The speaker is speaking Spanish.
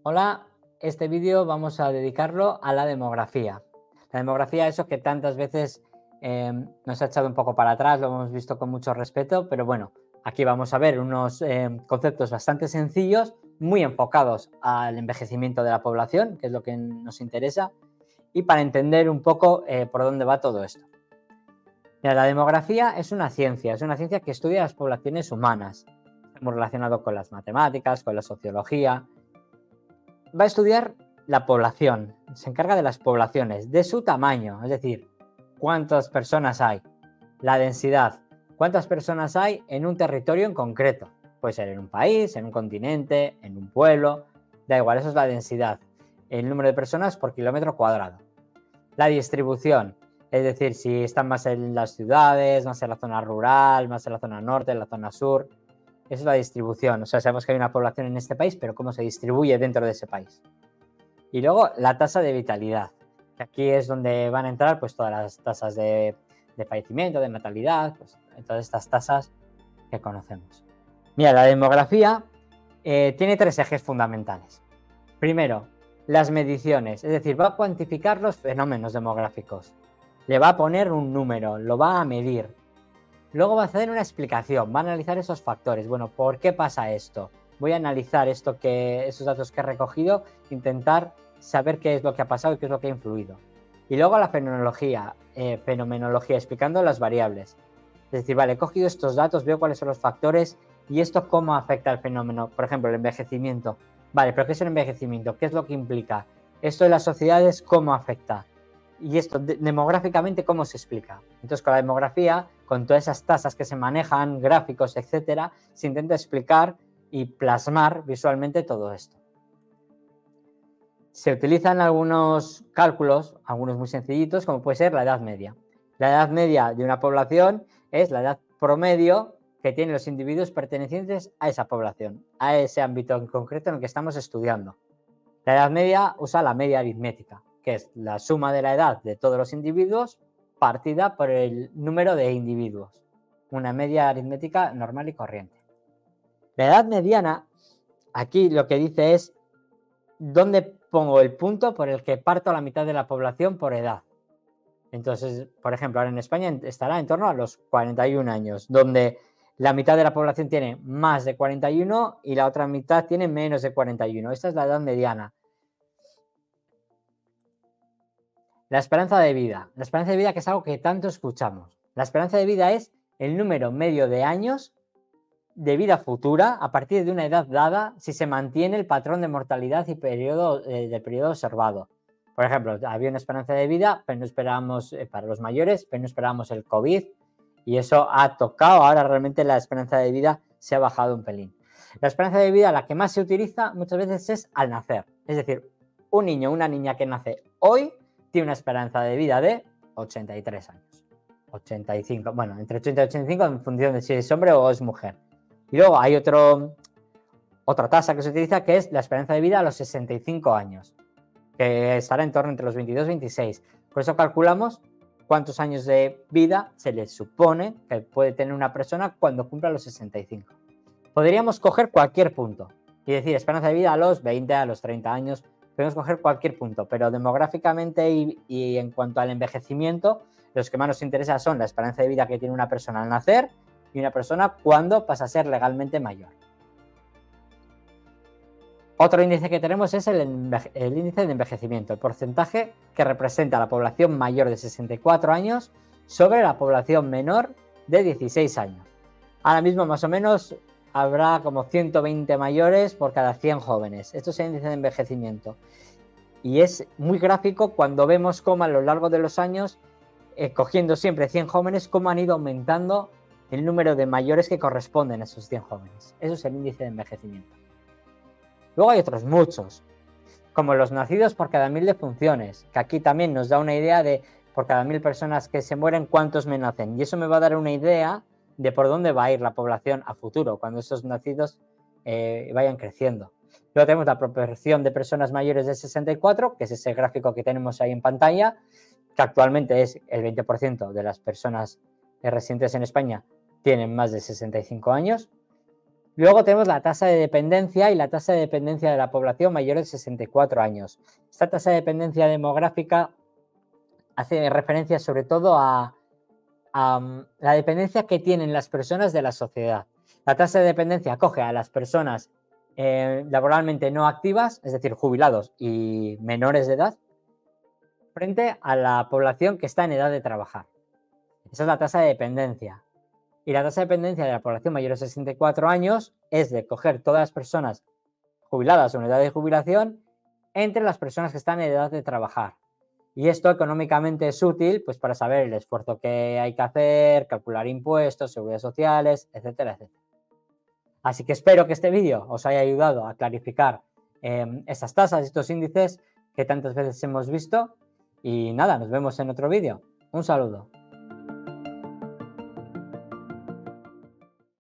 Hola, este vídeo vamos a dedicarlo a la demografía. La demografía, eso que tantas veces nos ha echado un poco para atrás, lo hemos visto con mucho respeto, pero bueno, aquí vamos a ver unos conceptos bastante sencillos, muy enfocados al envejecimiento de la población, que es lo que nos interesa, y para entender un poco por dónde va todo esto. Mira, la demografía es una ciencia que estudia las poblaciones humanas. Hemos relacionado con las matemáticas, con la sociología. Va a estudiar la población, se encarga de las poblaciones, de su tamaño, es decir, cuántas personas hay, la densidad, cuántas personas hay en un territorio en concreto. Puede ser en un país, en un continente, en un pueblo, da igual, eso es la densidad, el número de personas por kilómetro cuadrado. La distribución, es decir, si están más en las ciudades, más en la zona rural, más en la zona norte, en la zona sur. Esa es la distribución, o sea, sabemos que hay una población en este país, pero cómo se distribuye dentro de ese país. Y luego la tasa de vitalidad, que aquí es donde van a entrar pues todas las tasas de fallecimiento, de natalidad, pues todas estas tasas que conocemos. Mira, la demografía tiene tres ejes fundamentales. Primero, las mediciones, es decir, va a cuantificar los fenómenos demográficos. Le va a poner un número, lo va a medir. Luego va a hacer una explicación, va a analizar esos factores. Bueno, ¿por qué pasa esto? Voy a analizar esos datos que he recogido, intentar saber qué es lo que ha pasado y qué es lo que ha influido. Y luego la fenomenología, explicando las variables. Es decir, vale, he cogido estos datos, veo cuáles son los factores y esto cómo afecta al fenómeno. Por ejemplo, el envejecimiento. Vale, pero ¿qué es el envejecimiento? ¿Qué es lo que implica? Esto de las sociedades, ¿cómo afecta? Y esto demográficamente, ¿cómo se explica? Entonces, con la demografía, con todas esas tasas que se manejan, gráficos, etcétera, se intenta explicar y plasmar visualmente todo esto. Se utilizan algunos cálculos, algunos muy sencillitos, como puede ser la edad media. La edad media de una población es la edad promedio que tienen los individuos pertenecientes a esa población, a ese ámbito en concreto en el que estamos estudiando. La edad media usa la media aritmética, que es la suma de la edad de todos los individuos partida por el número de individuos. Una media aritmética normal y corriente. La edad mediana, aquí lo que dice es dónde pongo el punto por el que parto la mitad de la población por edad. Entonces, por ejemplo, ahora en España estará en torno a los 41 años, donde la mitad de la población tiene más de 41 y la otra mitad tiene menos de 41. Esta es la edad mediana. La esperanza de vida. La esperanza de vida, que es algo que tanto escuchamos. La esperanza de vida es el número medio de años de vida futura a partir de una edad dada si se mantiene el patrón de mortalidad y del periodo observado. Por ejemplo, había una esperanza de vida, pero no esperábamos para los mayores, pero no esperábamos el COVID y eso ha tocado. Ahora realmente la esperanza de vida se ha bajado un pelín. La esperanza de vida, la que más se utiliza muchas veces es al nacer. Es decir, un niño o una niña que nace hoy tiene una esperanza de vida de 83 años. 85, bueno, entre 80 y 85 en función de si es hombre o es mujer. Y luego hay otra tasa que se utiliza, que es la esperanza de vida a los 65 años, que estará en torno entre los 22 y 26. Por eso calculamos cuántos años de vida se le supone que puede tener una persona cuando cumpla los 65. Podríamos coger cualquier punto y decir esperanza de vida a los 20, a los 30 años. Podemos coger cualquier punto, pero demográficamente y en cuanto al envejecimiento, los que más nos interesa son la esperanza de vida que tiene una persona al nacer y una persona cuando pasa a ser legalmente mayor. Otro índice que tenemos es el índice de envejecimiento, el porcentaje que representa a la población mayor de 64 años sobre la población menor de 16 años. Ahora mismo más o menos habrá como 120 mayores por cada 100 jóvenes. Esto es el índice de envejecimiento. Y es muy gráfico cuando vemos cómo a lo largo de los años, cogiendo siempre 100 jóvenes, cómo han ido aumentando el número de mayores que corresponden a esos 100 jóvenes. Eso es el índice de envejecimiento. Luego hay otros muchos, como los nacidos por cada 1000 defunciones, que aquí también nos da una idea de por cada 1000 personas que se mueren, cuántos me nacen. Y eso me va a dar una idea de por dónde va a ir la población a futuro, cuando esos nacidos vayan creciendo. Luego tenemos la proporción de personas mayores de 64, que es ese gráfico que tenemos ahí en pantalla, que actualmente es el 20% de las personas residentes en España tienen más de 65 años. Luego tenemos la tasa de dependencia y la tasa de dependencia de la población mayor de 64 años. Esta tasa de dependencia demográfica hace referencia sobre todo a la dependencia que tienen las personas de la sociedad. La tasa de dependencia acoge a las personas laboralmente no activas, es decir, jubilados y menores de edad, frente a la población que está en edad de trabajar. Esa es la tasa de dependencia. Y la tasa de dependencia de la población mayor de 64 años es de coger todas las personas jubiladas o en edad de jubilación entre las personas que están en edad de trabajar. Y esto económicamente es útil pues, para saber el esfuerzo que hay que hacer, calcular impuestos, seguridad sociales, etcétera, etcétera. Así que espero que este vídeo os haya ayudado a clarificar esas tasas, estos índices que tantas veces hemos visto. Y nada, nos vemos en otro vídeo. Un saludo.